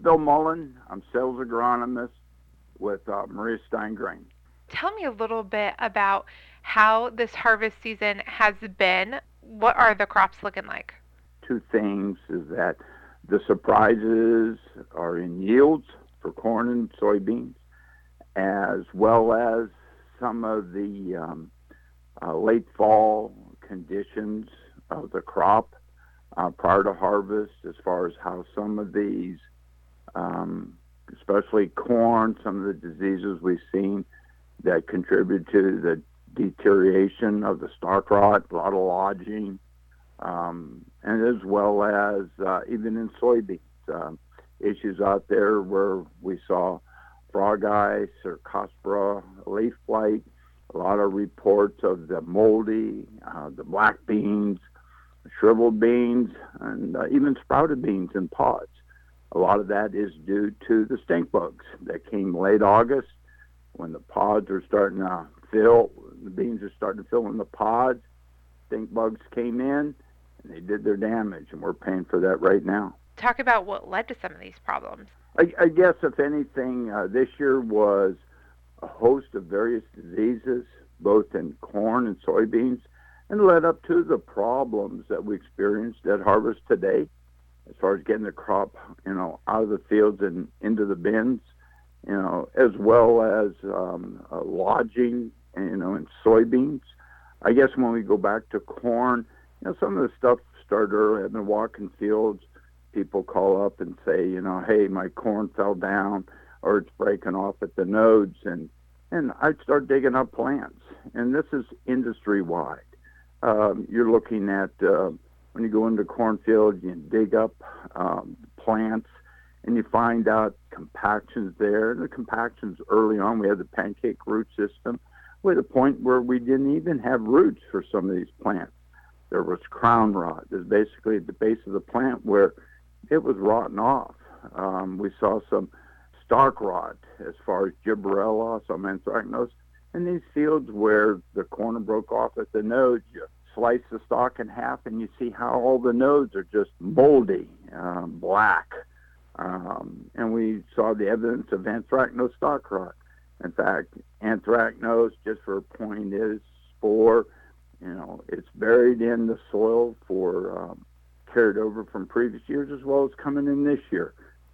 Bill Mullen. I'm sales agronomist with Maria Stein Grain. Tell me a little bit about how this harvest season has been. What are the crops looking like? Two things is that the surprises are in yields for corn and soybeans, as well as some of the late fall conditions of the crop prior to harvest, as far as how some of these, especially corn, some of the diseases we've seen that contribute to the deterioration of the stalk rot, a lot of lodging, and as well as even in soybeans, issues out there where we saw frog eye, Cercospora, leaf blight, a lot of reports of the moldy, the black beans, shriveled beans, and even sprouted beans in pods. A lot of that is due to the stink bugs that came late August when the pods are starting to fill, the beans are starting to fill in the pods. Stink bugs came in and they did their damage, and we're paying for that right now. Talk about what led to some of these problems. I guess, if anything, this year was a host of various diseases, both in corn and soybeans, and led up to the problems that we experienced at harvest today, as far as getting the crop, out of the fields and into the bins, as well as lodging, in soybeans. I guess when we go back to corn, some of the stuff started early. I've been walking fields. People call up and say, hey, my corn fell down or it's breaking off at the nodes. And I'd start digging up plants. And this is industry-wide. You're looking at, when you go into cornfield, you dig up plants, and you find out compactions there. And the compactions early on, we had the pancake root system. We had a point where we didn't even have roots for some of these plants. There was crown rot. There's basically at the base of the plant where it was rotting off. We saw some stalk rot as far as gibberella, some anthracnose. And these fields where the corn broke off at the nodes, you slice the stalk in half and you see how all the nodes are just moldy, black. And we saw the evidence of anthracnose stalk rot. In fact, anthracnose, just for a point, is spore. It's buried in the soil for carried over from previous years as well as coming in this year.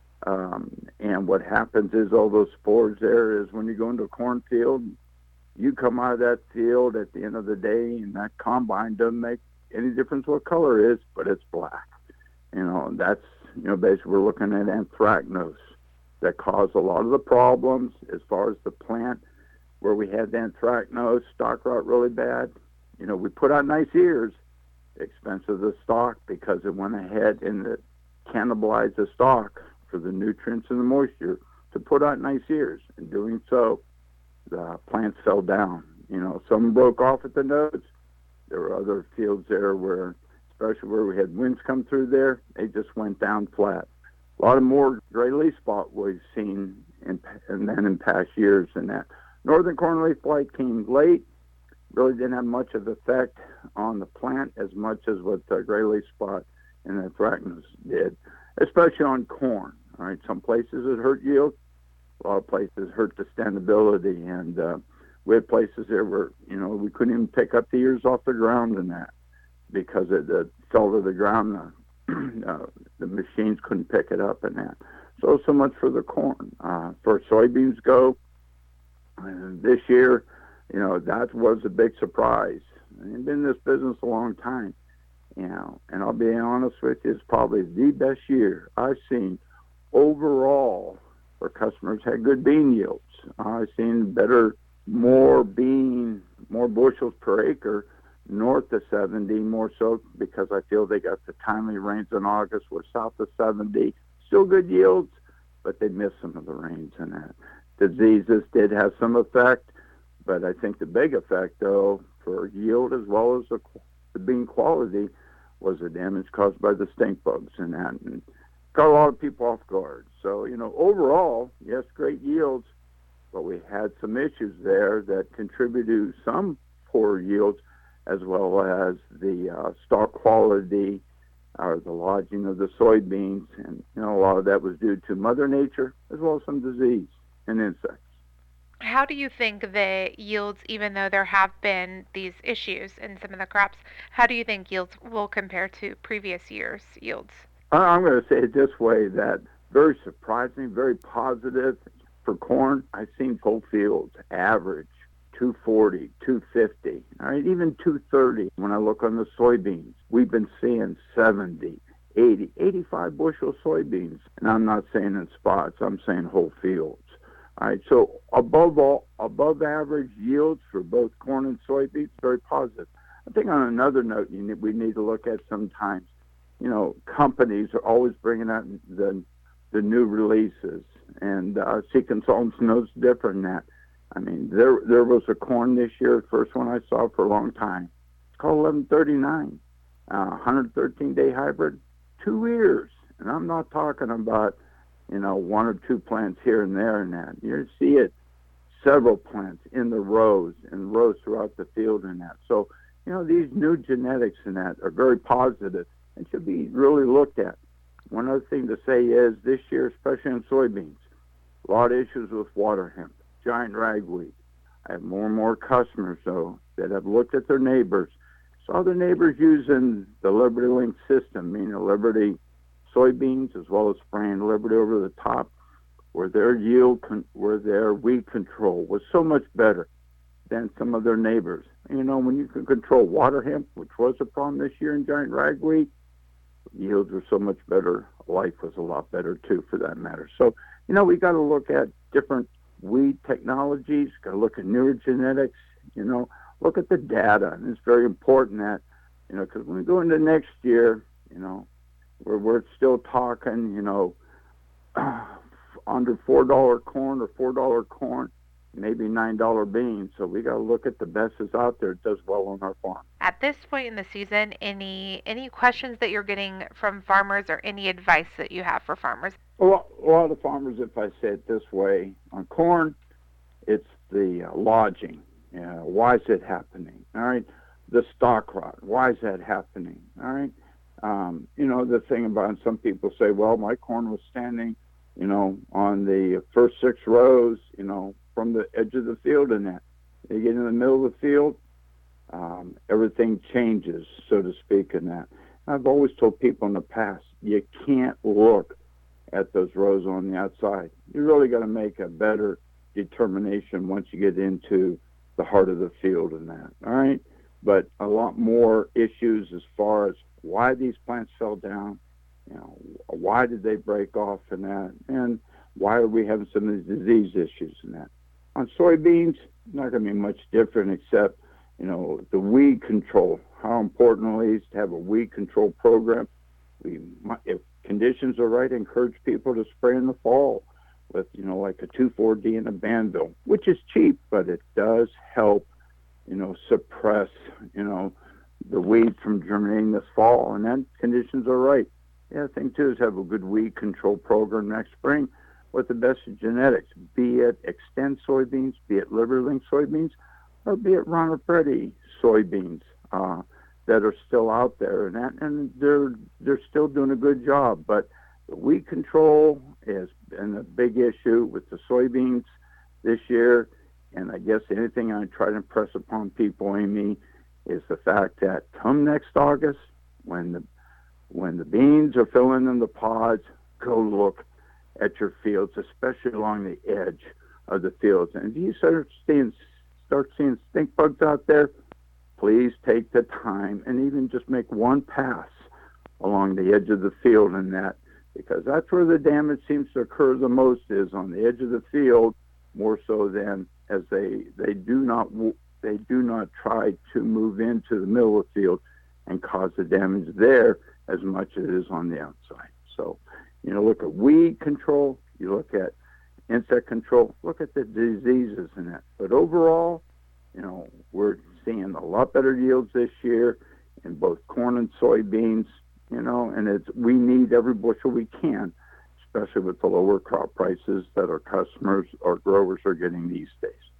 And what happens is all those spores there is when you go into a cornfield, you come out of that field at the end of the day, and that combine doesn't make any difference what color it is, but it's black. That's, basically we're looking at anthracnose that caused a lot of the problems as far as the plant where we had the anthracnose, stalk rot really bad. We put out nice ears, expense of the stalk, because it went ahead and it cannibalized the stalk for the nutrients and the moisture to put out nice ears. In doing so, the plants fell down. Some broke off at the nodes. There were other fields there where, especially where we had winds come through there, they just went down flat. A lot of more gray leaf spot we've seen in past years than that. Northern corn leaf blight came late, really didn't have much of effect on the plant as much as what the gray leaf spot and anthracnose did, especially on corn. All right, some places it hurt yield, a lot of places hurt the standability, and we had places there where we couldn't even pick up the ears off the ground in that because it fell to the ground. The machines couldn't pick it up in that. So much for the corn. For soybeans go, this year, that was a big surprise. I've been in this business a long time, and I'll be honest with you, it's probably the best year I've seen overall where customers had good bean yields. I've seen more bushels per acre north of 70, more so because I feel they got the timely rains in August. We're south of 70. Still good yields, but they missed some of the rains in that. Diseases did have some effect, but I think the big effect, though, for yield as well as the bean quality was the damage caused by the stink bugs in that, and got a lot of people off guard. So, overall, yes, great yields, but we had some issues there that contributed to some poor yields, as well as the stalk quality or the lodging of the soybeans. And, a lot of that was due to Mother Nature as well as some disease and insects. How do you think the yields, even though there have been these issues in some of the crops, how do you think yields will compare to previous years' yields? I'm going to say it this way, that very surprising, very positive. For corn, I've seen full fields average 240, 250, all right, even 230. When I look on the soybeans, we've been seeing 70, 80, 85 bushel soybeans. And I'm not saying in spots, I'm saying whole fields. All right, so above average yields for both corn and soybeans, very positive. I think on another note, we need to look at sometimes, companies are always bringing out the new releases, and Seed Consultants knows different than that. I mean, there was a corn this year, the first one I saw for a long time. It's called 1139, 113-day hybrid, 2 years. And I'm not talking about, 1 or 2 plants here and there and that. You see it, several plants in the rows and rows throughout the field and that. So, these new genetics and that are very positive and should be really looked at. One other thing to say is this year, especially in soybeans, a lot of issues with water hemp, giant ragweed. I have more and more customers, though, that have looked at their neighbors, saw their neighbors using the Liberty Link system, meaning Liberty soybeans as well as spraying Liberty over the top, where their where their weed control was so much better than some of their neighbors. When you can control water hemp, which was a problem this year in giant ragweed, yields were so much better. Life was a lot better, too, for that matter. So, we got to look at different weed technologies, got to look at newer genetics, look at the data. And it's very important that, because when we go into next year, we're still talking, under $4 corn or $4 corn, maybe $9 beans. So we got to look at the best that's out there that does well on our farm. At this point in the season, any questions that you're getting from farmers or any advice that you have for farmers? A lot of farmers, if I say it this way, on corn, it's the lodging. Why is it happening? All right. The stalk rot. Why is that happening? All right. The thing about some people say, well, my corn was standing, on the first 6 rows, from the edge of the field and that. You get in the middle of the field, everything changes, so to speak, in that. I've always told people in the past, you can't look at those rows on the outside. You really got to make a better determination once you get into the heart of the field and that, all right? But a lot more issues as far as why these plants fell down, why did they break off and that, and why are we having some of these disease issues and that. On soybeans, not going to be much different except, the weed control, how important it is to have a weed control program. If conditions are right, encourage people to spray in the fall with, like a 2,4-D and a Banville, which is cheap, but it does help, suppress, the weed from germinating this fall, and then conditions are right. The other thing, too, is have a good weed control program next spring with the best of genetics, be it Extend soybeans, be it Liberty Link soybeans, or be it Ronald Ready soybeans that are still out there, and they're still doing a good job. But the weed control has been a big issue with the soybeans this year, and I guess anything I try to impress upon people, Amy, is the fact that come next August, when the beans are filling in the pods, go look at your fields, especially along the edge of the fields. And if you start seeing stink bugs out there, please take the time and even just make one pass along the edge of the field in that, because that's where the damage seems to occur the most, is on the edge of the field, more so than as they do not try to move into the middle of the field and cause the damage there as much as it is on the outside. So, look at weed control, you look at insect control, look at the diseases in that. But overall, we're seeing a lot better yields this year in both corn and soybeans, and we need every bushel we can, especially with the lower crop prices that our customers, our growers are getting these days.